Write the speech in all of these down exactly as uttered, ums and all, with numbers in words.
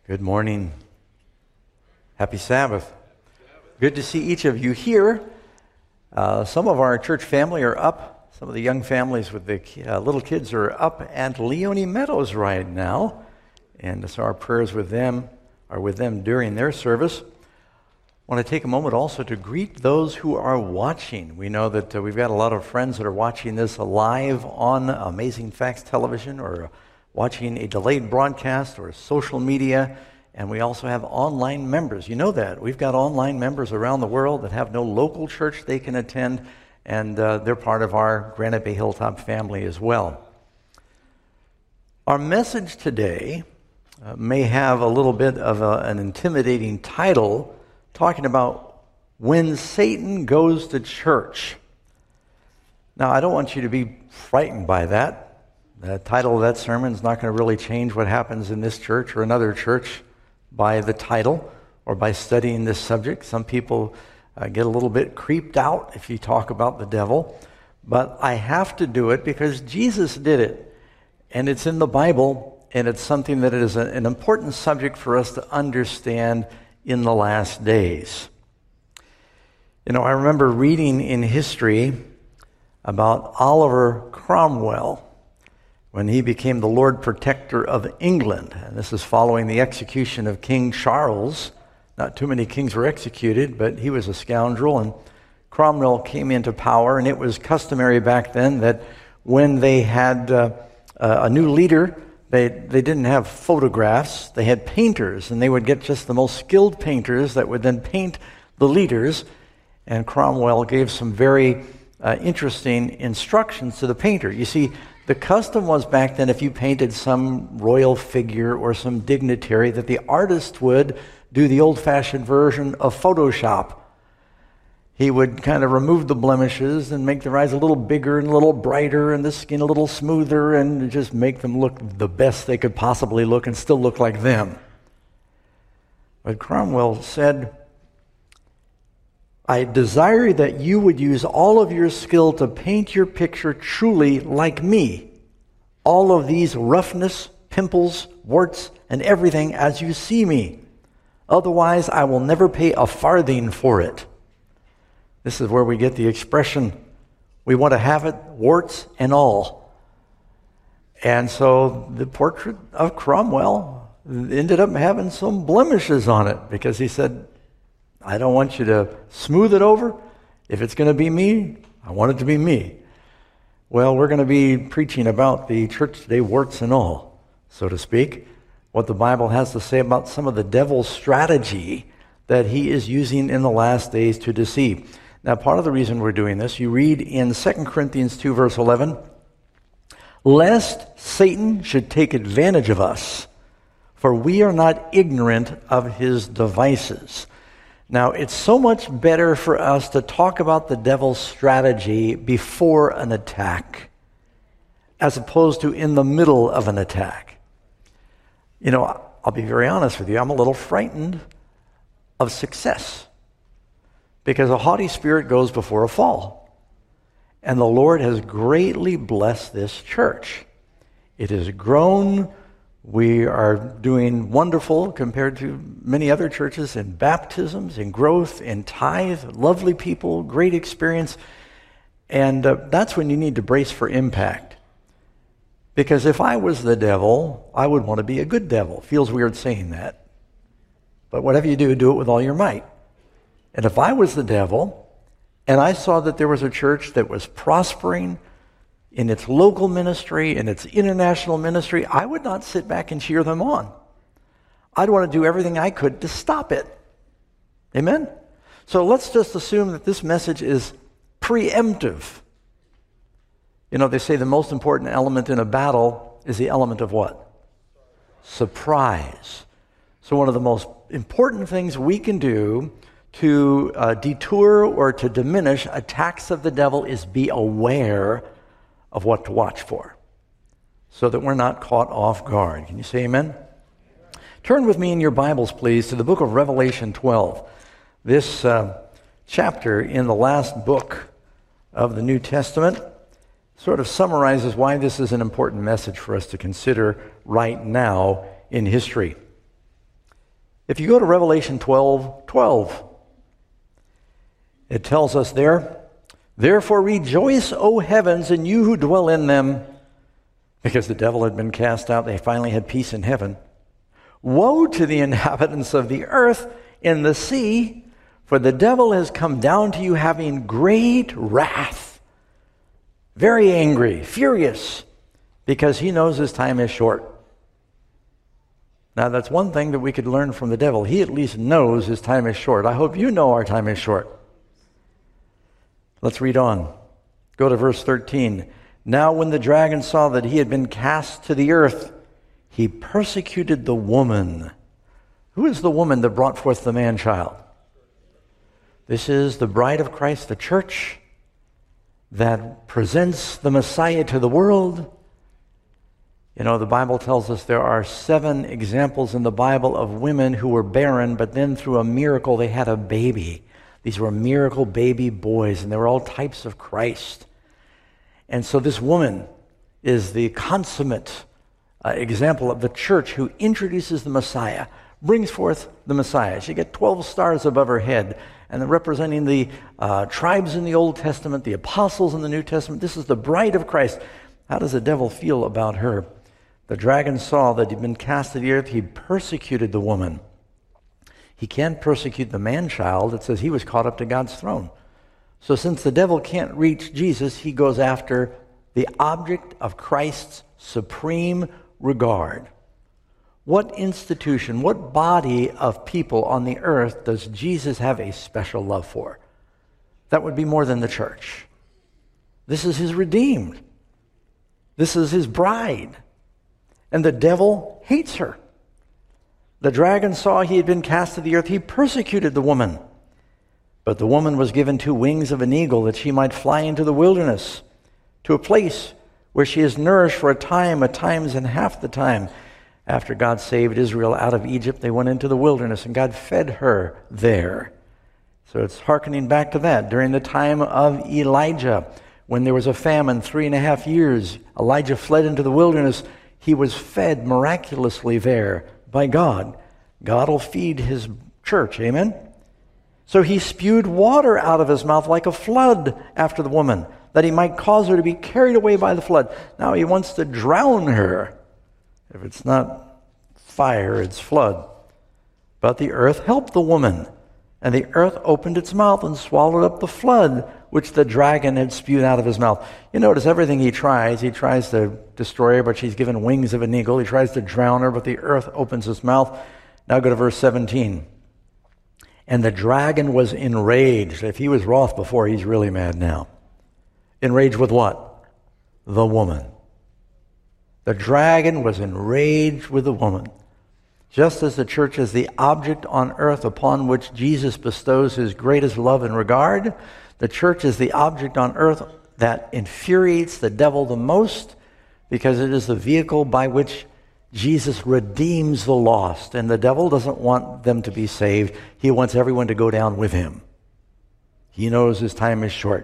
Good morning. Happy Sabbath. Good to see each of you here. Uh, some of our church family are up. Some of the young families with the uh, little kids are up at Leone Meadows right now. And so our prayers with them are with them during their service. I want to take a moment also to greet those who are watching. We know that uh, we've got a lot of friends that are watching this live on Amazing Facts Television or watching a delayed broadcast or social media, and we also have online members. You know that. We've got online members around the world that have no local church they can attend, and uh, they're part of our Granite Bay Hilltop family as well. Our message today uh, may have a little bit of a, an intimidating title, talking about when Satan goes to church. Now, I don't want you to be frightened by that. The title of that sermon is not going to really change what happens in this church or another church by the title or by studying this subject. Some people uh, get a little bit creeped out if you talk about the devil, but I have to do it because Jesus did it, and it's in the Bible, and it's something that is a, an important subject for us to understand in the last days. You know, I remember reading in history about Oliver Cromwell when he became the Lord Protector of England. And this is following the execution of King Charles. Not too many kings were executed, but he was a scoundrel, and Cromwell came into power, and it was customary back then that when they had uh, a new leader, they, they didn't have photographs, they had painters, and they would get just the most skilled painters that would then paint the leaders, and Cromwell gave some very uh, interesting instructions to the painter. You see, the custom was back then, if you painted some royal figure or some dignitary, that the artist would do the old-fashioned version of Photoshop. He would kind of remove the blemishes and make their eyes a little bigger and a little brighter and the skin a little smoother and just make them look the best they could possibly look and still look like them. But Cromwell said, I desire that you would use all of your skill to paint your picture truly like me. All of these roughness, pimples, warts, and everything as you see me. Otherwise, I will never pay a farthing for it. This is where we get the expression, we want to have it, warts and all. And so the portrait of Cromwell ended up having some blemishes on it because he said, I don't want you to smooth it over. If it's going to be me, I want it to be me. Well, we're going to be preaching about the church today, warts and all, so to speak, what the Bible has to say about some of the devil's strategy that he is using in the last days to deceive. Now, part of the reason we're doing this, you read in Second Corinthians two, verse eleven, lest Satan should take advantage of us, for we are not ignorant of his devices. Now, it's so much better for us to talk about the devil's strategy before an attack, as opposed to in the middle of an attack. You know, I'll be very honest with you, I'm a little frightened of success, because a haughty spirit goes before a fall. And the Lord has greatly blessed this church. It has grown. We are doing wonderful compared to many other churches in baptisms, in growth, in tithe, lovely people, great experience. And uh, that's when you need to brace for impact. Because if I was the devil, I would want to be a good devil. Feels weird saying that. But whatever you do, do it with all your might. And if I was the devil, and I saw that there was a church that was prospering in its local ministry, in its international ministry, I would not sit back and cheer them on. I'd want to do everything I could to stop it. Amen? So let's just assume that this message is preemptive. You know, they say the most important element in a battle is the element of what? Surprise. So one of the most important things we can do to uh, detour or to diminish attacks of the devil is be aware of what to watch for, so that we're not caught off guard. Can you say amen? Turn with me in your Bibles, please, to the book of Revelation twelve. This uh, chapter in the last book of the New Testament sort of summarizes why this is an important message for us to consider right now in history. If you go to Revelation twelve twelve, it tells us there, therefore rejoice, O heavens, and you who dwell in them, because the devil had been cast out. They finally had peace in heaven. Woe to the inhabitants of the earth in the sea, for the devil has come down to you having great wrath, very angry, furious, because he knows his time is short. Now, that's one thing that we could learn from the devil. He at least knows his time is short. I hope you know our time is short. Let's read on. Go to verse thirteen. Now when the dragon saw that he had been cast to the earth, he persecuted the woman. Who is the woman that brought forth the man-child? This is the bride of Christ, the church, that presents the Messiah to the world. You know, the Bible tells us there are seven examples in the Bible of women who were barren, but then through a miracle they had a baby. These were miracle baby boys, and they were all types of Christ. And so this woman is the consummate uh, example of the church who introduces the Messiah, brings forth the Messiah. She got twelve stars above her head, and representing the uh, tribes in the Old Testament, the apostles in the New Testament. This is the bride of Christ. How does the devil feel about her? The dragon saw that he'd been cast to the earth. He persecuted the woman. He can't persecute the man-child. It says he was caught up to God's throne. So since the devil can't reach Jesus, he goes after the object of Christ's supreme regard. What institution, what body of people on the earth does Jesus have a special love for? That would be more than the church. This is his redeemed. This is his bride. And the devil hates her. The dragon saw he had been cast to the earth. He persecuted the woman. But the woman was given two wings of an eagle that she might fly into the wilderness, to a place where she is nourished for a time, a times and half the time. After God saved Israel out of Egypt, they went into the wilderness, and God fed her there. So it's hearkening back to that. During the time of Elijah, when there was a famine, three and a half years, Elijah fled into the wilderness. He was fed miraculously there by God. God will feed his church, amen? So he spewed water out of his mouth like a flood after the woman, that he might cause her to be carried away by the flood. Now he wants to drown her. If it's not fire, it's flood. But the earth helped the woman, and the earth opened its mouth and swallowed up the flood which the dragon had spewed out of his mouth. You notice everything he tries, he tries to destroy her, but she's given wings of an eagle. He tries to drown her, but the earth opens its mouth. Now go to verse seventeen. And the dragon was enraged. If he was wroth before, he's really mad now. Enraged with what? The woman. The dragon was enraged with the woman. Just as the church is the object on earth upon which Jesus bestows his greatest love and regard, the church is the object on earth that infuriates the devil the most, because it is the vehicle by which Jesus redeems the lost. And the devil doesn't want them to be saved. He wants everyone to go down with him. He knows his time is short.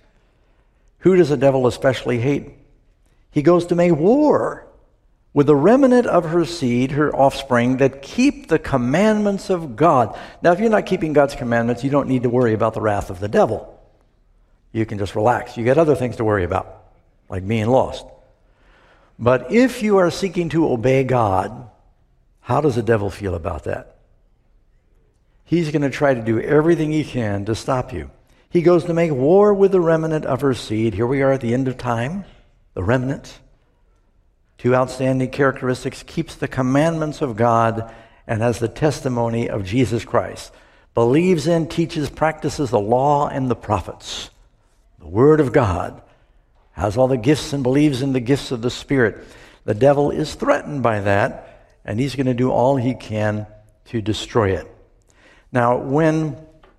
Who does the devil especially hate? He goes to make war with the remnant of her seed, her offspring, that keep the commandments of God. Now, if you're not keeping God's commandments, you don't need to worry about the wrath of the devil. You can just relax. You got other things to worry about, like being lost. But if you are seeking to obey God, how does the devil feel about that? He's going to try to do everything he can to stop you. He goes to make war with the remnant of her seed. Here we are at the end of time. The remnant, two outstanding characteristics: keeps the commandments of God and has the testimony of Jesus Christ. Believes in, teaches, practices the law and the prophets. The Word of God. Has all the gifts and believes in the gifts of the Spirit. The devil is threatened by that, and he's going to do all he can to destroy it. Now, when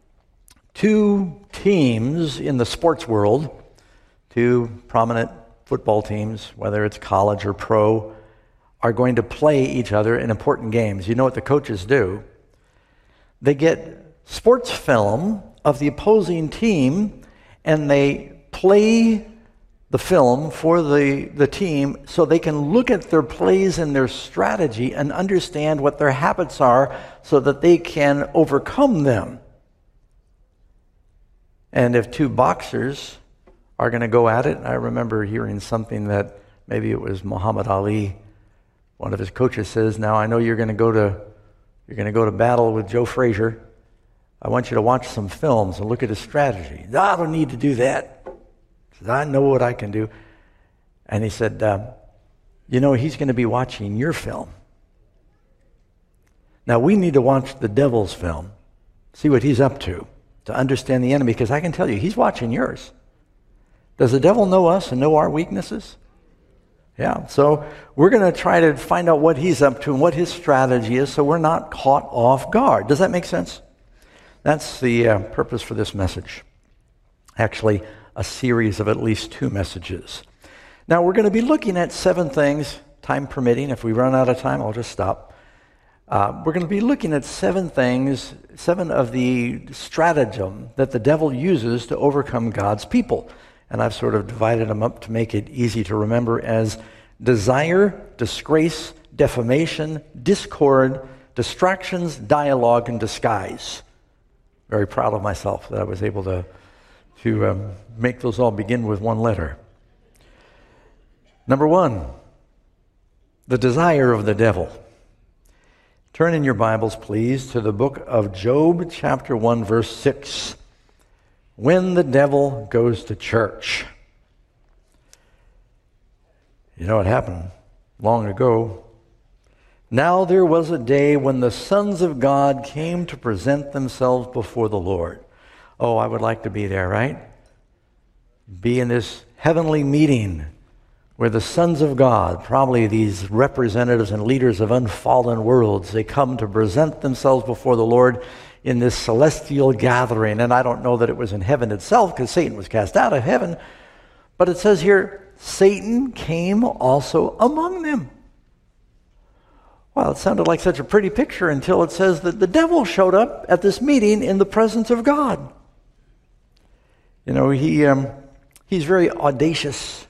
two teams in the sports world, two prominent football teams, whether it's college or pro, are going to play each other in important games, you know what the coaches do? They get sports film of the opposing team, and they play the film for the, the team so they can look at their plays and their strategy and understand what their habits are so that they can overcome them. And if two boxers are going to go at it, I remember hearing something that maybe it was Muhammad Ali, one of his coaches says, now I know you're going to go to you're going to go to battle with Joe Frazier. I want you to watch some films and look at his strategy. No, I don't need to do that. He said, I know what I can do. And he said, um, you know, he's going to be watching your film. Now, we need to watch the devil's film, see what he's up to, to understand the enemy, because I can tell you, he's watching yours. Does the devil know us and know our weaknesses? Yeah, so we're going to try to find out what he's up to and what his strategy is so we're not caught off guard. Does that make sense? That's the uh, purpose for this message. Actually, a series of at least two messages. Now, we're going to be looking at seven things, time permitting. If we run out of time, I'll just stop. Uh, we're going to be looking at seven things, seven of the stratagem that the devil uses to overcome God's people. And I've sort of divided them up to make it easy to remember as desire, disgrace, defamation, discord, distractions, dialogue, and disguise. Very proud of myself that I was able to, to um, make those all begin with one letter. Number one, the desire of the devil. Turn in your Bibles, please, to the book of Job, chapter one, verse six. When the devil goes to church. You know what happened long ago. Now there was a day when the sons of God came to present themselves before the Lord. Oh, I would like to be there, right? Be in this heavenly meeting where the sons of God, probably these representatives and leaders of unfallen worlds, they come to present themselves before the Lord in this celestial gathering. And I don't know that it was in heaven itself because Satan was cast out of heaven. But it says here, Satan came also among them. Well, it sounded like such a pretty picture until it says that the devil showed up at this meeting in the presence of God. You know, he um, he's very audacious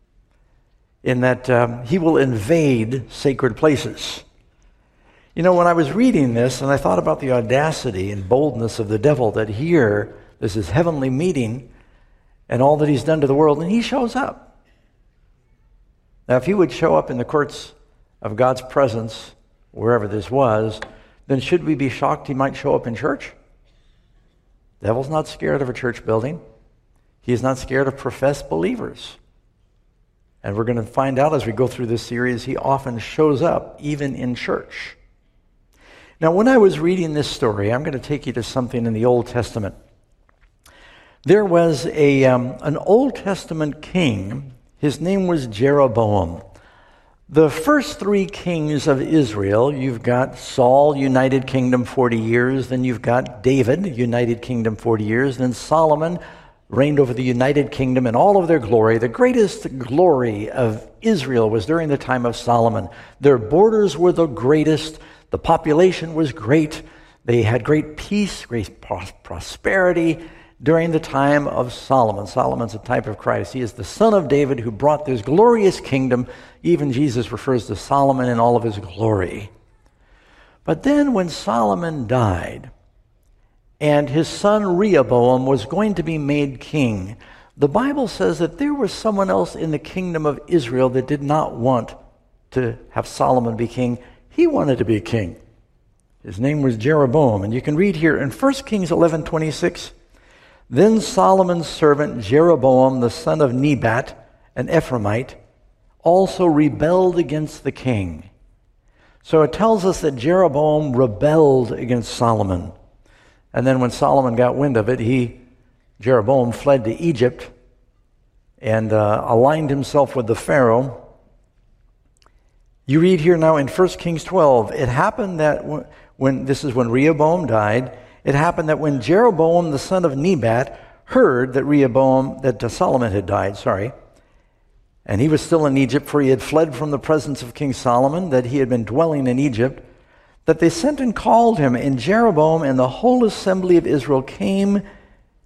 in that um, he will invade sacred places. You know, when I was reading this and I thought about the audacity and boldness of the devil, that here, this is heavenly meeting and all that he's done to the world, and he shows up. Now, if he would show up in the courts of God's presence, wherever this was, then should we be shocked he might show up in church? The devil's not scared of a church building. He's not scared of professed believers. And we're going to find out as we go through this series, he often shows up even in church. Now, when I was reading this story, I'm going to take you to something in the Old Testament. There was a um, an Old Testament king. His name was Jeroboam. The first three kings of Israel, you've got Saul, United Kingdom, forty years. Then you've got David, United Kingdom, forty years. Then Solomon reigned over the United Kingdom in all of their glory. The greatest glory of Israel was during the time of Solomon. Their borders were the greatest. The population was great. They had great peace, great prosperity during the time of Solomon. Solomon's a type of Christ. He is the son of David who brought this glorious kingdom. Even Jesus refers to Solomon in all of his glory. But then when Solomon died and his son Rehoboam was going to be made king, the Bible says that there was someone else in the kingdom of Israel that did not want to have Solomon be king. He wanted to be king. His name was Jeroboam. And you can read here in First Kings eleven twenty-six, then Solomon's servant Jeroboam, the son of Nebat, an Ephraimite, also rebelled against the king. So it tells us that Jeroboam rebelled against Solomon. And then when Solomon got wind of it, he, Jeroboam, fled to Egypt and uh, aligned himself with the Pharaoh. You read here now in First Kings twelve, it happened that when, when, this is when Rehoboam died, it happened that when Jeroboam, the son of Nebat, heard that Rehoboam, that uh, Solomon had died, sorry, and he was still in Egypt, for he had fled from the presence of King Solomon, that he had been dwelling in Egypt, that they sent and called him, and Jeroboam and the whole assembly of Israel came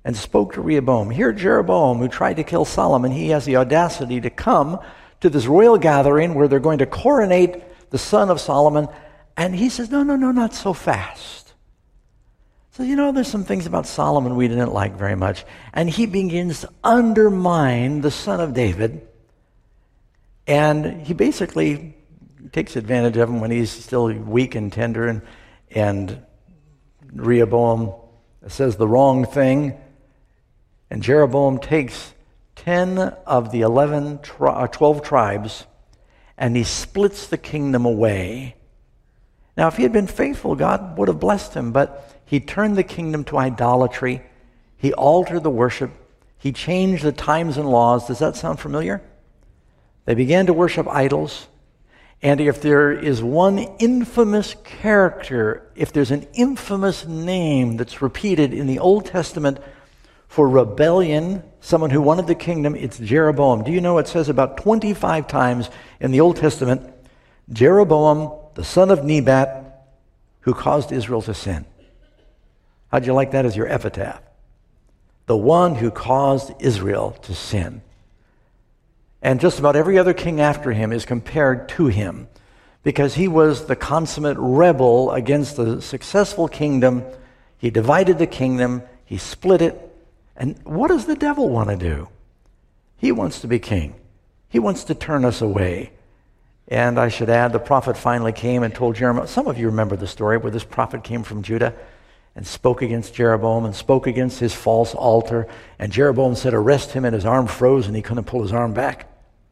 and spoke to Rehoboam. Here Jeroboam, who tried to kill Solomon, he has the audacity to come to this royal gathering where they're going to coronate the son of Solomon. And he says, no, no, no, not so fast. So, you know, there's some things about Solomon we didn't like very much. And he begins to undermine the son of David. And he basically takes advantage of him when he's still weak and tender. And, and Rehoboam says the wrong thing. And Jeroboam takes ten of the eleven, tri- twelve tribes, and he splits the kingdom away. Now, if he had been faithful, God would have blessed him, but he turned the kingdom to idolatry. He altered the worship. He changed the times and laws. Does that sound familiar? They began to worship idols. And if there is one infamous character, if there's an infamous name that's repeated in the Old Testament for rebellion, someone who wanted the kingdom, it's Jeroboam. Do you know it says about twenty-five times in the Old Testament, Jeroboam, the son of Nebat, who caused Israel to sin. How'd you like that as your epitaph? The one who caused Israel to sin. And just about every other king after him is compared to him because he was the consummate rebel against the successful kingdom. He divided the kingdom. He split it. And what does the devil want to do? He wants to be king. He wants to turn us away. And I should add, the prophet finally came and told Jeremiah. Some of you remember the story where this prophet came from Judah and spoke against Jeroboam and spoke against his false altar. And Jeroboam said, arrest him, and his arm froze and he couldn't pull his arm back.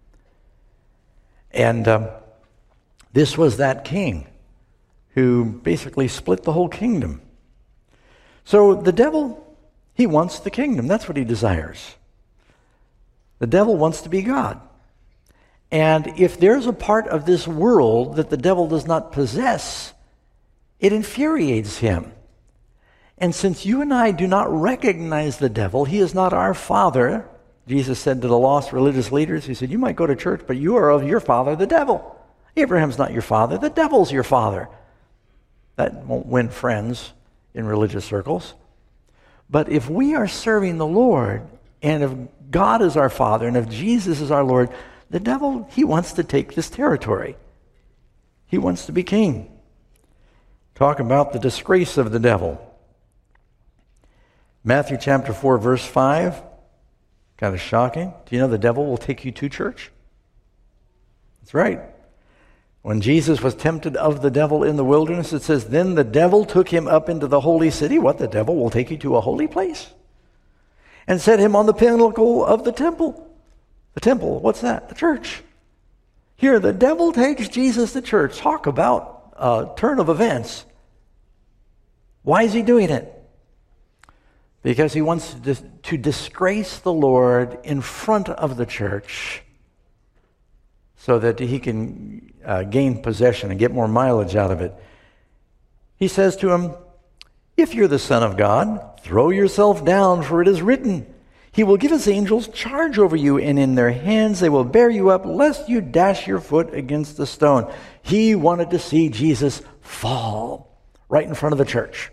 And um, this was that king who basically split the whole kingdom. So the devil, he wants the kingdom. That's what he desires. The devil wants to be God. And if there's a part of this world that the devil does not possess, it infuriates him. And since you and I do not recognize the devil, he is not our father. Jesus said to the lost religious leaders, he said, you might go to church, but you are of your father, the devil. Abraham's not your father. The devil's your father. That won't win friends in religious circles. But if we are serving the Lord, and if God is our Father, and if Jesus is our Lord, the devil, he wants to take this territory. He wants to be king. Talk about the disgrace of the devil. Matthew chapter four, verse five. Kind of shocking. Do you know the devil will take you to church? That's right. When Jesus was tempted of the devil in the wilderness, it says, then the devil took him up into the holy city. What, the devil will take you to a holy place? And set him on the pinnacle of the temple. The temple, what's that? The church. Here, the devil takes Jesus to church. Talk about a turn of events. Why is he doing it? Because he wants to, dis- to disgrace the Lord in front of the church so that he can uh, gain possession and get more mileage out of it. He says to him, if you're the Son of God, throw yourself down, for it is written, he will give his angels charge over you, and in their hands they will bear you up, lest you dash your foot against the stone. He wanted to see Jesus fall right in front of the church.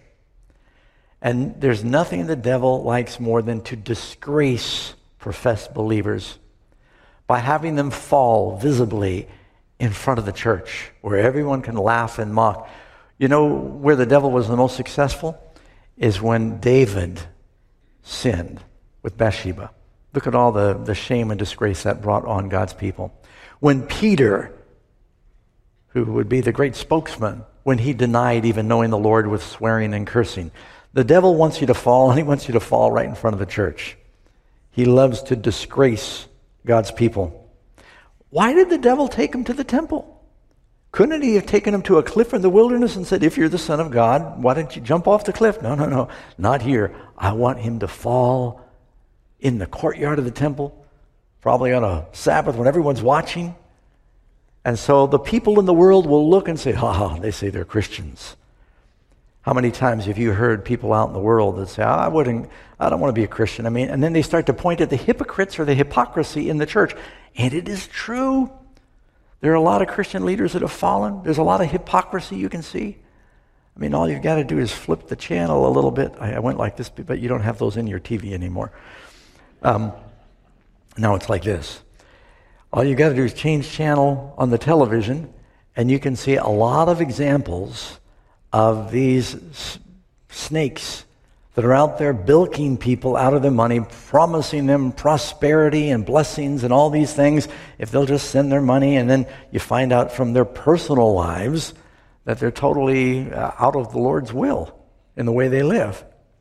And there's nothing the devil likes more than to disgrace professed believers by having them fall visibly in front of the church, where everyone can laugh and mock. You know where the devil was the most successful? Is when David sinned with Bathsheba. Look at all the, the shame and disgrace that brought on God's people. When Peter, who would be the great spokesman, when he denied even knowing the Lord with swearing and cursing. The devil wants you to fall, and he wants you to fall right in front of the church. He loves to disgrace God's people. Why did the devil take him to the temple? Couldn't he have taken him to a cliff in the wilderness and said, if you're the Son of God, why don't you jump off the cliff? No, no, no, not here. I want him to fall in the courtyard of the temple, probably on a Sabbath when everyone's watching. And so the people in the world will look and say, oh, they say they're Christians. How many times have you heard people out in the world that say, oh, I wouldn't, I don't want to be a Christian. I mean, and then they start to point at the hypocrites or the hypocrisy in the church. And it is true. There are a lot of Christian leaders that have fallen. There's a lot of hypocrisy you can see. I mean, all you've got to do is flip the channel a little bit. I, I went like this, but you don't have those in your T V anymore. Um, now it's like this. All you got to do is change channel on the television, and you can see a lot of examples of these s- snakes that are out there bilking people out of their money, promising them prosperity and blessings and all these things if they'll just send their money. And then you find out from their personal lives that they're totally uh, out of the Lord's will in the way they live.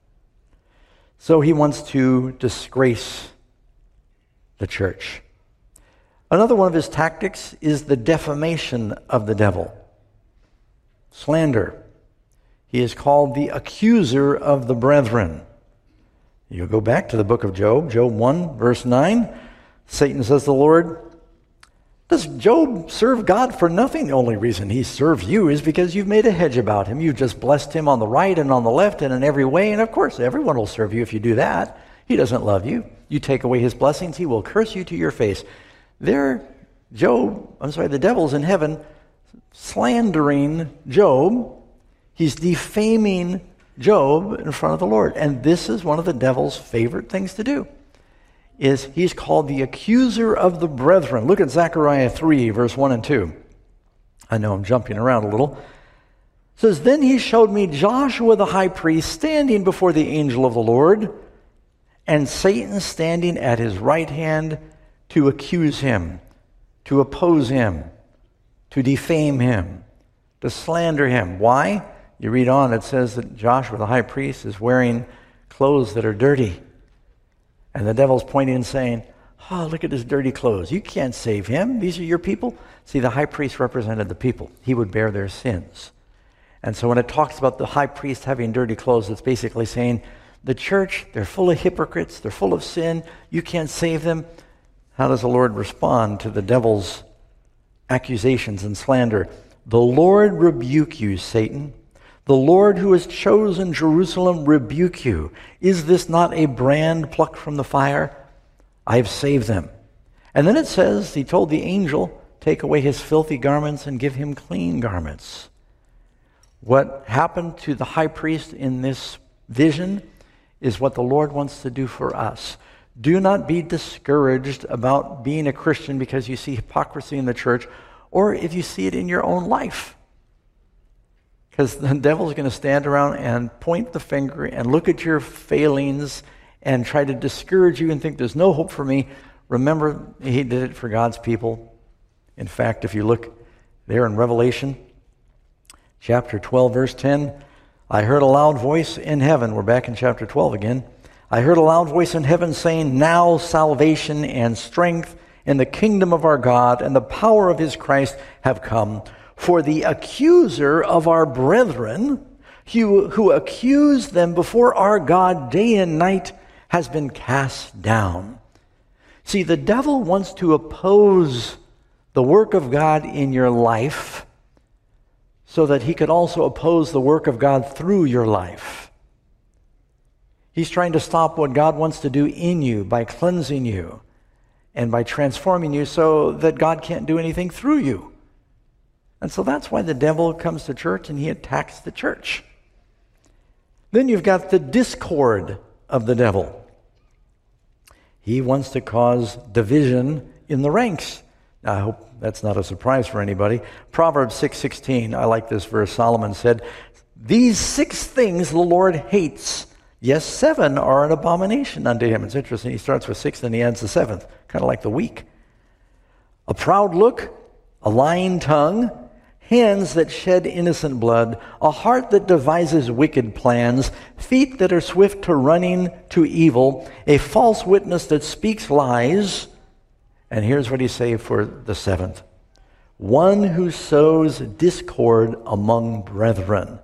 So he wants to disgrace the church. Another one of his tactics is the defamation of the devil. Slander. He is called the accuser of the brethren. You go back to the book of Job, Job one, verse nine. Satan says to the Lord, does Job serve God for nothing? The only reason he serves you is because you've made a hedge about him. You've just blessed him on the right and on the left and in every way. And of course, everyone will serve you if you do that. He doesn't love you. You take away his blessings, he will curse you to your face. There, Job, I'm sorry, the devil's in heaven slandering Job. He's defaming Job in front of the Lord. And this is one of the devil's favorite things to do, is he's called the accuser of the brethren. Look at Zechariah three, verse one and two. I know I'm jumping around a little. It says, then he showed me Joshua the high priest standing before the angel of the Lord, and Satan standing at his right hand to accuse him, to oppose him, to defame him, to slander him. Why? You read on, it says that Joshua the high priest is wearing clothes that are dirty. And the devil's pointing and saying, oh, look at his dirty clothes. You can't save him. These are your people. See, the high priest represented the people. He would bear their sins. And so when it talks about the high priest having dirty clothes, it's basically saying, the church, they're full of hypocrites. They're full of sin. You can't save them. How does the Lord respond to the devil's accusations and slander? The Lord rebuke you, Satan. The Lord who has chosen Jerusalem rebuke you. Is this not a brand plucked from the fire? I have saved them. And then it says, he told the angel, take away his filthy garments and give him clean garments. What happened to the high priest in this vision is what the Lord wants to do for us. Do not be discouraged about being a Christian because you see hypocrisy in the church, or if you see it in your own life. Because the devil's going to stand around and point the finger and look at your failings and try to discourage you and think there's no hope for me. Remember, he did it for God's people. In fact, if you look there in Revelation chapter twelve, verse ten, I heard a loud voice in heaven. We're back in chapter twelve again. I heard a loud voice in heaven saying, now salvation and strength in the kingdom of our God and the power of his Christ have come. For the accuser of our brethren, who, who accused them before our God day and night, has been cast down. See, the devil wants to oppose the work of God in your life so that he could also oppose the work of God through your life. He's trying to stop what God wants to do in you by cleansing you and by transforming you so that God can't do anything through you. And so that's why the devil comes to church and he attacks the church. Then you've got the discord of the devil. He wants to cause division in the ranks. Now, I hope that's not a surprise for anybody. Proverbs six sixteen, I like this verse. Solomon said, these six things the Lord hates. Yes, seven are an abomination unto him. It's interesting. He starts with six, then he adds the seventh, kind of like the week. A proud look, a lying tongue, hands that shed innocent blood, a heart that devises wicked plans, feet that are swift to running to evil, a false witness that speaks lies. And here's what he says for the seventh. One who sows discord among brethren.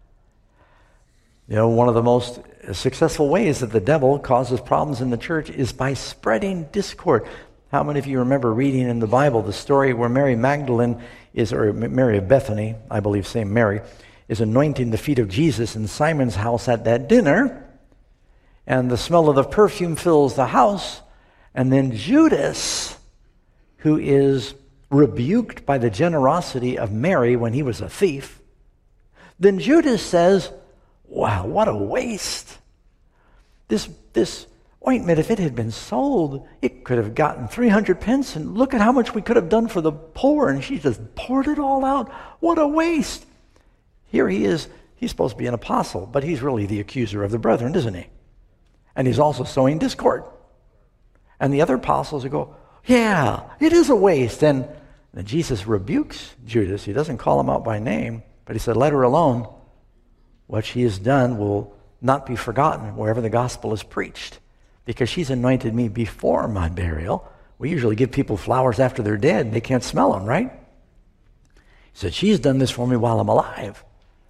You know, one of the most successful ways that the devil causes problems in the church is by spreading discord. How many of you remember reading in the Bible the story where Mary Magdalene is, or Mary of Bethany, I believe same Mary, is anointing the feet of Jesus in Simon's house at that dinner, and the smell of the perfume fills the house, and then Judas, who is rebuked by the generosity of Mary when he was a thief, Then Judas says, wow, what a waste. This, this ointment, if it had been sold, it could have gotten three hundred pence, and look at how much we could have done for the poor, and she just poured it all out. What a waste. Here he is. He's supposed to be an apostle, but he's really the accuser of the brethren, isn't he? And he's also sowing discord. And the other apostles will go, yeah, it is a waste. And then Jesus rebukes Judas. He doesn't call him out by name, but he said, let her alone. What she has done will not be forgotten wherever the gospel is preached, because she's anointed me before my burial. We usually give people flowers after they're dead, and they can't smell them, right? He said, she's done this for me while I'm alive.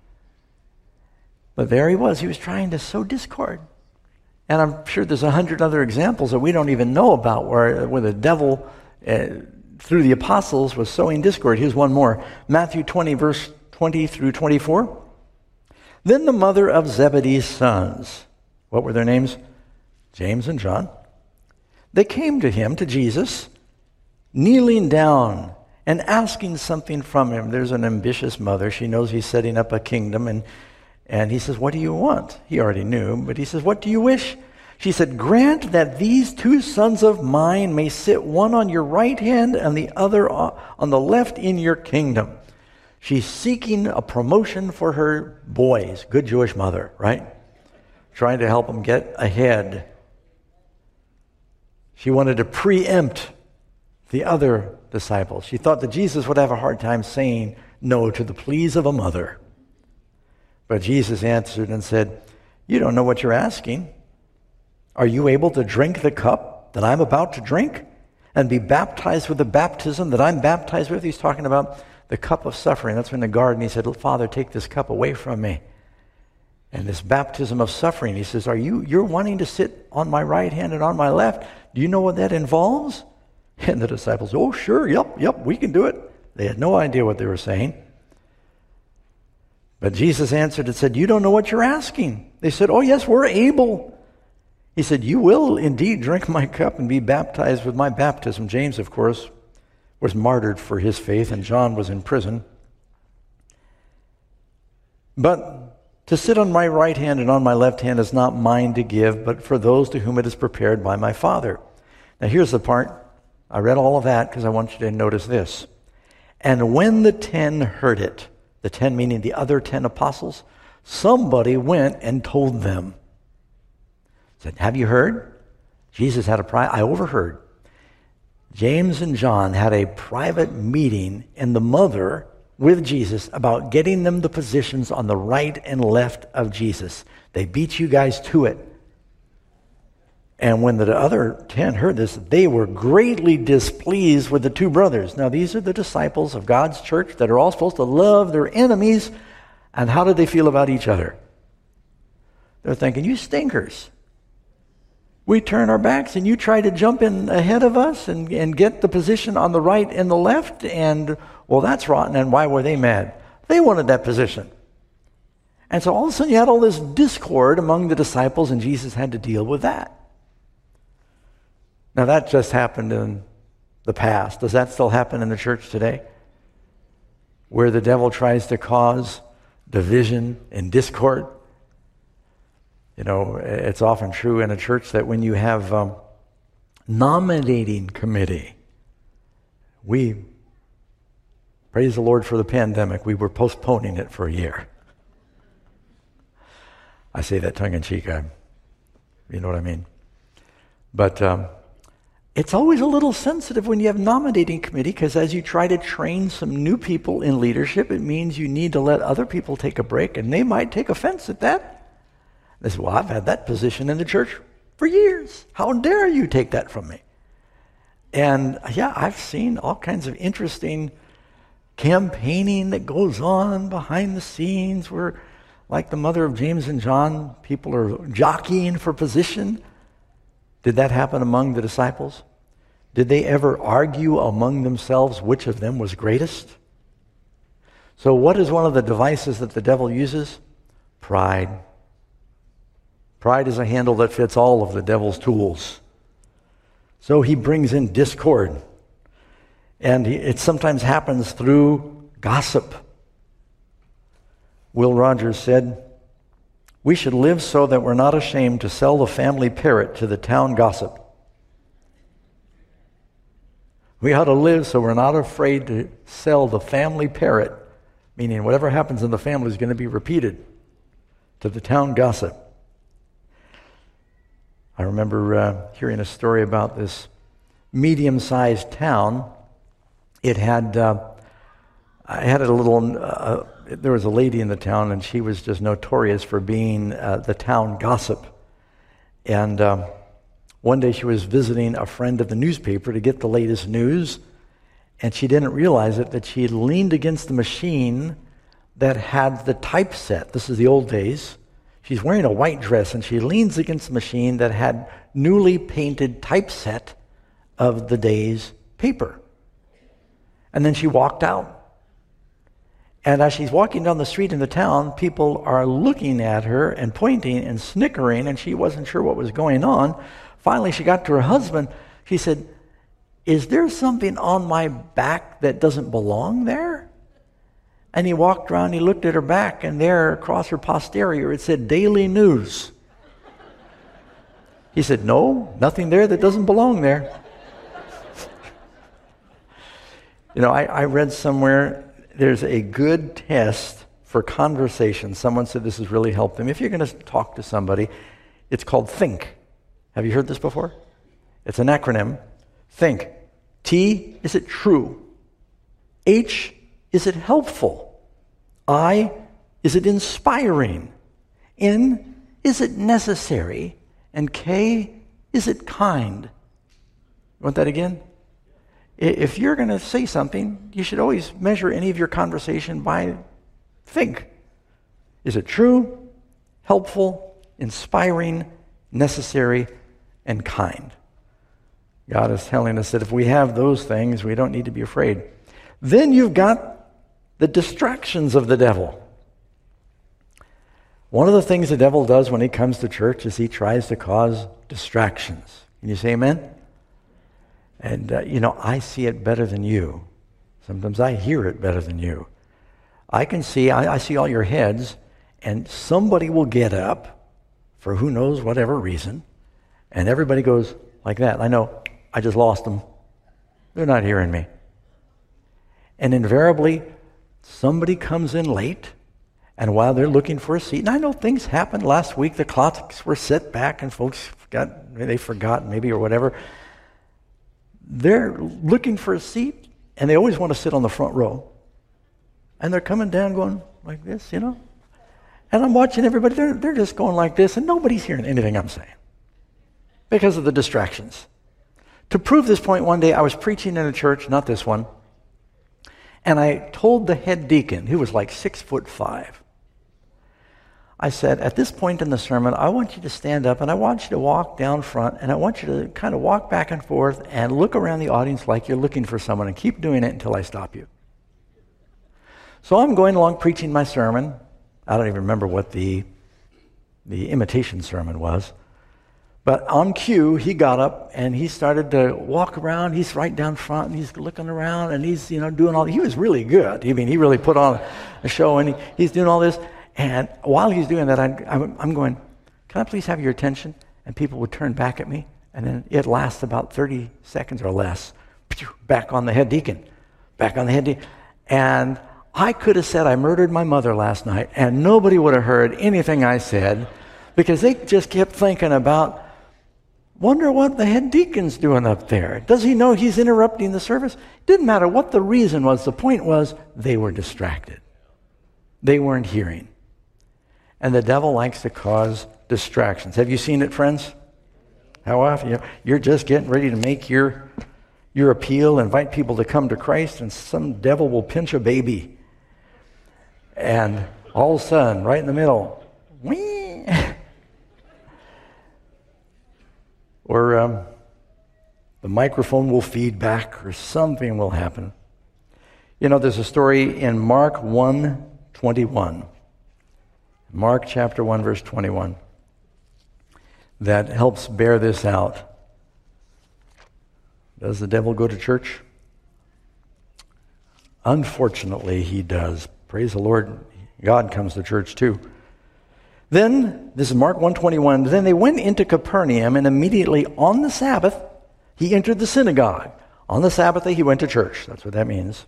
But there he was. He was trying to sow discord. And I'm sure there's a hundred other examples that we don't even know about where, where the devil, uh, through the apostles, was sowing discord. Here's one more. Matthew twenty, verse twenty through twenty-four. Then the mother of Zebedee's sons, what were their names? James and John. They came to him, to Jesus, kneeling down and asking something from him. There's an ambitious mother. She knows he's setting up a kingdom, and And he says, what do you want? He already knew, but he says, what do you wish? She said, grant that these two sons of mine may sit one on your right hand and the other on the left in your kingdom. She's seeking a promotion for her boys. Good Jewish mother, right? Trying to help them get ahead. She wanted to preempt the other disciples. She thought that Jesus would have a hard time saying no to the pleas of a mother. But Jesus answered and said, you don't know what you're asking. Are you able to drink the cup that I'm about to drink and be baptized with the baptism that I'm baptized with? He's talking about the cup of suffering. That's when in the garden he said, Father, take this cup away from me. And this baptism of suffering, he says, are you, you're wanting to sit on my right hand and on my left? Do you know what that involves? And the disciples, oh, sure, yep, yep, we can do it. They had no idea what they were saying. But Jesus answered and said, you don't know what you're asking. They said, oh, yes, we're able. He said, you will indeed drink my cup and be baptized with my baptism. James, of course, was martyred for his faith, and John was in prison. But to sit on my right hand and on my left hand is not mine to give, but for those to whom it is prepared by my Father. Now here's the part. I read all of that because I want you to notice this. And when the ten heard it, the ten meaning the other ten apostles, somebody went and told them. Said, have you heard? Jesus had a private, I overheard. James and John had a private meeting in the mother with Jesus about getting them the positions on the right and left of Jesus. They beat you guys to it. And when the other ten heard this, they were greatly displeased with the two brothers. Now, these are the disciples of God's church that are all supposed to love their enemies. And how did they feel about each other? They're thinking, you stinkers. We turn our backs and you try to jump in ahead of us and, and get the position on the right and the left. And, well, that's rotten. And why were they mad? They wanted that position. And so all of a sudden you had all this discord among the disciples, and Jesus had to deal with that. Now, that just happened in the past. Does that still happen in the church today? Where the devil tries to cause division and discord? You know, it's often true in a church that when you have um, nominating committee, we, praise the Lord for the pandemic, we were postponing it for a year. I say that tongue-in-cheek, I, you know what I mean. But um, it's always a little sensitive when you have nominating committee, because as you try to train some new people in leadership, it means you need to let other people take a break, and they might take offense at that. They say, well, I've had that position in the church for years. How dare you take that from me? And yeah, I've seen all kinds of interesting campaigning that goes on behind the scenes where, like the mother of James and John, people are jockeying for position. Did that happen among the disciples? Did they ever argue among themselves which of them was greatest? So what is one of the devices that the devil uses? Pride. Pride is a handle that fits all of the devil's tools. So he brings in discord. And it sometimes happens through gossip. Will Rogers said, "We should live so that we're not ashamed to sell the family parrot to the town gossip." We ought to live so we're not afraid to sell the family parrot, meaning whatever happens in the family is going to be repeated, to the town gossip. I remember uh, hearing a story about this medium-sized town. It had, uh, I had a little, uh, there was a lady in the town, and she was just notorious for being uh, the town gossip. And um, one day she was visiting a friend of the newspaper to get the latest news, and she didn't realize it, that she had leaned against the machine that had the typeset. This is the old days. She's wearing a white dress, and she leans against the machine that had newly painted typeset of the day's paper. And then she walked out. And as she's walking down the street in the town, people are looking at her and pointing and snickering, and she wasn't sure what was going on. Finally, she got to her husband. She said, "Is there something on my back that doesn't belong there?" And he walked around, he looked at her back, and there across her posterior it said Daily News. He said, "No, nothing there that doesn't belong there." You know, I, I read somewhere there's a good test for conversation. Someone said this has really helped them. If you're going to talk to somebody, it's called THINK. Have you heard this before? It's an acronym. THINK. T, is it true? H, is it helpful? I, is it inspiring? N, is it necessary? And K, is it kind? You want that again? If you're going to say something, you should always measure any of your conversation by think. Is it true, helpful, inspiring, necessary, and kind? God is telling us that if we have those things, we don't need to be afraid. Then you've got the distractions of the devil. One of the things the devil does when he comes to church is he tries to cause distractions. Can you say amen? And, uh, you know, I see it better than you. Sometimes I hear it better than you. I can see, I, I see all your heads, and somebody will get up for who knows whatever reason, and everybody goes like that. I know, I just lost them. They're not hearing me. And invariably, somebody comes in late, and while they're looking for a seat, and I know things happened last week, the clocks were set back, and folks got, they forgot maybe or whatever. They're looking for a seat, and they always want to sit on the front row. And they're coming down going like this, you know. And I'm watching everybody, they're, they're just going like this, and nobody's hearing anything I'm saying because of the distractions. To prove this point, one day I was preaching in a church, not this one, and I told the head deacon, who was like six foot five, I said, at this point in the sermon, I want you to stand up and I want you to walk down front and I want you to kind of walk back and forth and look around the audience like you're looking for someone and keep doing it until I stop you. So I'm going along preaching my sermon. I don't even remember what the, the imitation sermon was. But on cue, he got up and he started to walk around. He's right down front and he's looking around and he's, you know, doing all, he was really good. I mean, he really put on a show and he, he's doing all this. And while he's doing that, I, I'm, I'm going, can I please have your attention? And people would turn back at me. And then it lasts about thirty seconds or less. Back on the head deacon. Back on the head deacon. And I could have said I murdered my mother last night, and nobody would have heard anything I said because they just kept thinking about, wonder what the head deacon's doing up there. Does he know he's interrupting the service? It didn't matter what the reason was. The point was they were distracted. They weren't hearing. And the devil likes to cause distractions. Have you seen it, friends? How often? You're just getting ready to make your, your appeal, invite people to come to Christ, and some devil will pinch a baby. And all of a sudden, right in the middle, whee! Or um, the microphone will feed back, or something will happen. You know, there's a story in Mark one twenty-one. Mark chapter one, verse twenty-one, that helps bear this out. Does the devil go to church? Unfortunately, he does. Praise the Lord, God comes to church too. Then, this is Mark one twenty-one, then they went into Capernaum, and immediately on the Sabbath, he entered the synagogue. On the Sabbath day, he went to church. That's what that means.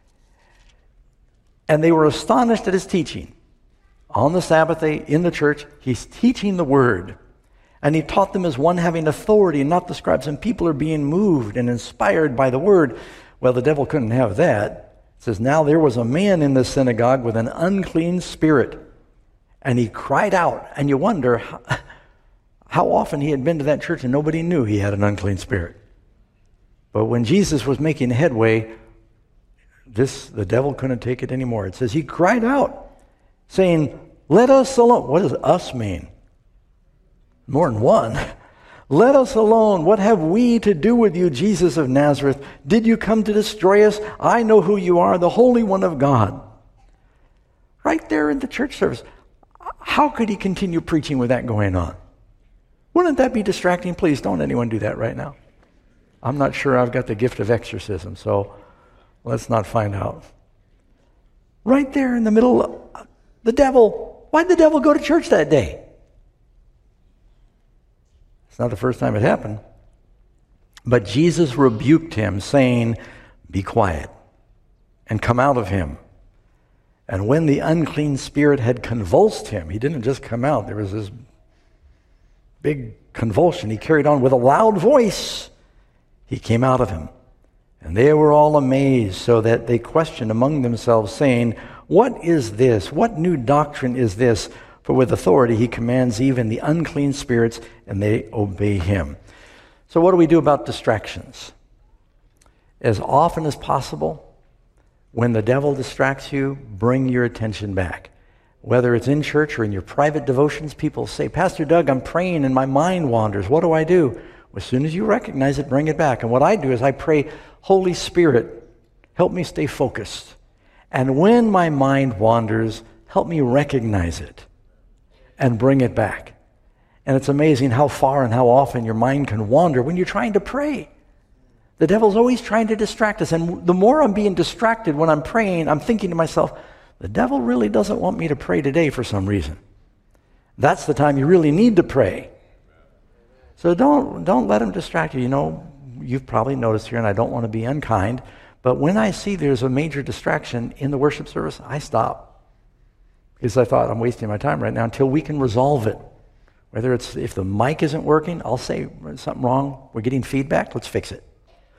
And they were astonished at his teaching. On the Sabbath day, in the church, he's teaching the word. And he taught them as one having authority, not the scribes. And people are being moved and inspired by the word. Well, the devil couldn't have that. It says, now there was a man in the synagogue with an unclean spirit. And he cried out. And you wonder how, how often he had been to that church and nobody knew he had an unclean spirit. But when Jesus was making headway, this the devil couldn't take it anymore. It says he cried out, saying, let us alone. What does us mean? More than one. Let us alone. What have we to do with you, Jesus of Nazareth? Did you come to destroy us? I know who you are, the Holy One of God. Right there in the church service. How could he continue preaching with that going on? Wouldn't that be distracting? Please don't anyone do that right now. I'm not sure I've got the gift of exorcism, so let's not find out. Right there in the middle, the devil. Why'd the devil go to church that day? It's not the first time it happened. But Jesus rebuked him, saying, be quiet and come out of him. And when the unclean spirit had convulsed him, he didn't just come out. There was this big convulsion. He carried on with a loud voice. He came out of him. And they were all amazed, so that they questioned among themselves, saying, what is this? What new doctrine is this? For with authority he commands even the unclean spirits, and they obey him. So what do we do about distractions? As often as possible, when the devil distracts you, bring your attention back. Whether it's in church or in your private devotions, people say, Pastor Doug, I'm praying and my mind wanders. What do I do? As soon as you recognize it, bring it back. And what I do is I pray, Holy Spirit, help me stay focused. And when my mind wanders, help me recognize it and bring it back. And it's amazing how far and how often your mind can wander when you're trying to pray. The devil's always trying to distract us. And the more I'm being distracted when I'm praying, I'm thinking to myself, the devil really doesn't want me to pray today for some reason. That's the time you really need to pray. So don't don't let him distract you. You know, you've probably noticed here, and I don't want to be unkind, but when I see there's a major distraction in the worship service, I stop. Because I thought, I'm wasting my time right now until we can resolve it. Whether it's, if the mic isn't working, I'll say, there's something wrong, we're getting feedback, let's fix it.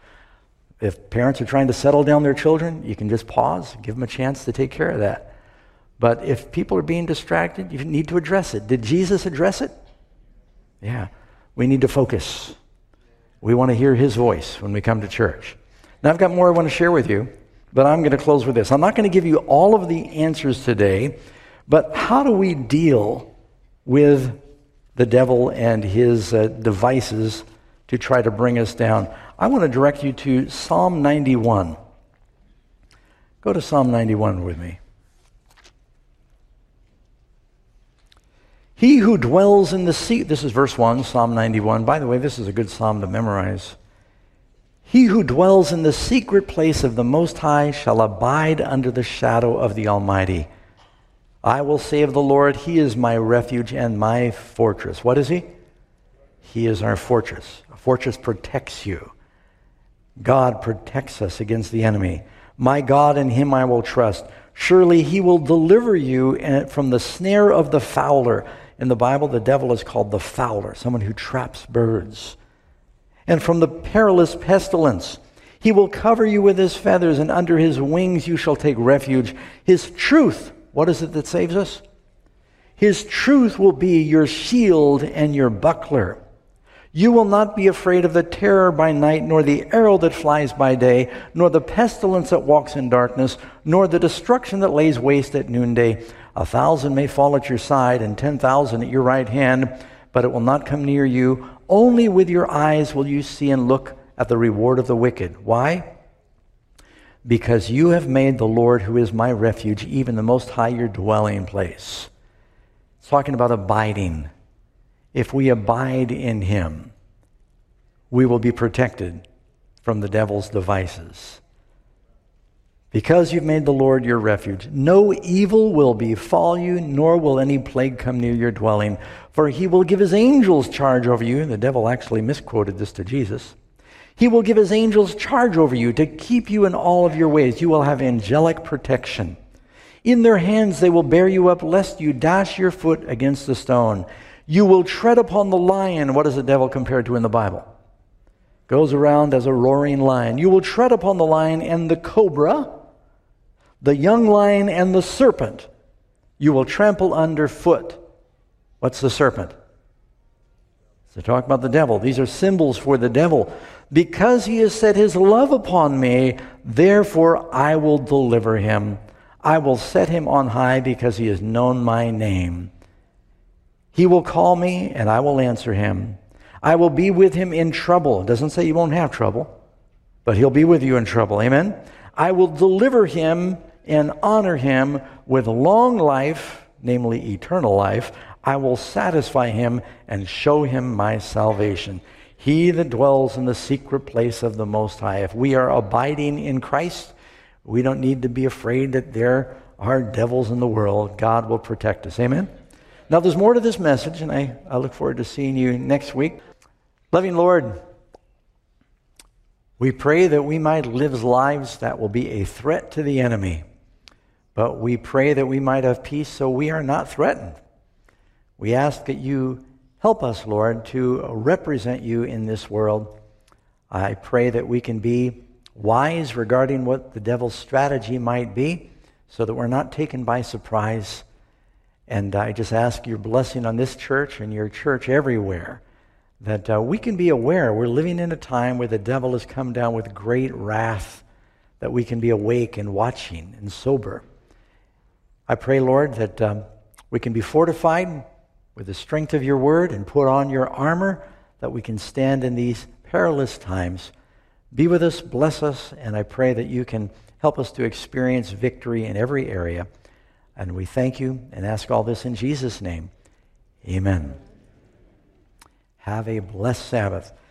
If parents are trying to settle down their children, you can just pause, give them a chance to take care of that. But if people are being distracted, you need to address it. Did Jesus address it? Yeah. We need to focus. We want to hear his voice when we come to church. Now, I've got more I want to share with you, but I'm going to close with this. I'm not going to give you all of the answers today, but how do we deal with the devil and his uh, devices to try to bring us down? I want to direct you to Psalm ninety-one. Go to Psalm ninety-one with me. He who dwells in the sea, this is verse one, Psalm ninety-one. By the way, this is a good psalm to memorize. He who dwells in the secret place of the Most High shall abide under the shadow of the Almighty. I will say of the Lord, he is my refuge and my fortress. What is he? He is our fortress. A fortress protects you. God protects us against the enemy. My God, in him I will trust. Surely he will deliver you from the snare of the fowler. In the Bible, the devil is called the fowler, someone who traps birds. And from the perilous pestilence, he will cover you with his feathers, and under his wings you shall take refuge. His truth, what is it that saves us? His truth will be your shield and your buckler. You will not be afraid of the terror by night, nor the arrow that flies by day, nor the pestilence that walks in darkness, nor the destruction that lays waste at noonday. A thousand may fall at your side, and ten thousand at your right hand, but it will not come near you. Only with your eyes will you see and look at the reward of the wicked. Why? Because you have made the Lord, who is my refuge, even the Most High, your dwelling place. It's talking about abiding. If we abide in him, we will be protected from the devil's devices. Because you've made the Lord your refuge, no evil will befall you, nor will any plague come near your dwelling. For he will give his angels charge over you. The devil actually misquoted this to Jesus. He will give his angels charge over you to keep you in all of your ways. You will have angelic protection. In their hands they will bear you up, lest you dash your foot against the stone. You will tread upon the lion. What is the devil compared to in the Bible? Goes around as a roaring lion. You will tread upon the lion and the cobra, the young lion and the serpent. You will trample underfoot. What's the serpent? So talk about the devil. These are symbols for the devil. Because he has set his love upon me, therefore I will deliver him. I will set him on high because he has known my name. He will call me and I will answer him. I will be with him in trouble. It doesn't say you won't have trouble, but he'll be with you in trouble. Amen? I will deliver him and honor him with long life, namely eternal life. I will satisfy him and show him my salvation. He that dwells in the secret place of the Most High. If we are abiding in Christ, we don't need to be afraid that there are devils in the world. God will protect us. Amen? Now, there's more to this message, and I, I look forward to seeing you next week. Loving Lord, we pray that we might live lives that will be a threat to the enemy. But we pray that we might have peace so we are not threatened. We ask that you help us, Lord, to represent you in this world. I pray that we can be wise regarding what the devil's strategy might be so that we're not taken by surprise. And I just ask your blessing on this church and your church everywhere, that uh, we can be aware we're living in a time where the devil has come down with great wrath, that we can be awake and watching and sober. I pray, Lord, that um, we can be fortified with the strength of your word and put on your armor, that we can stand in these perilous times. Be with us, bless us, and I pray that you can help us to experience victory in every area. And we thank you and ask all this in Jesus' name. Amen. Have a blessed Sabbath.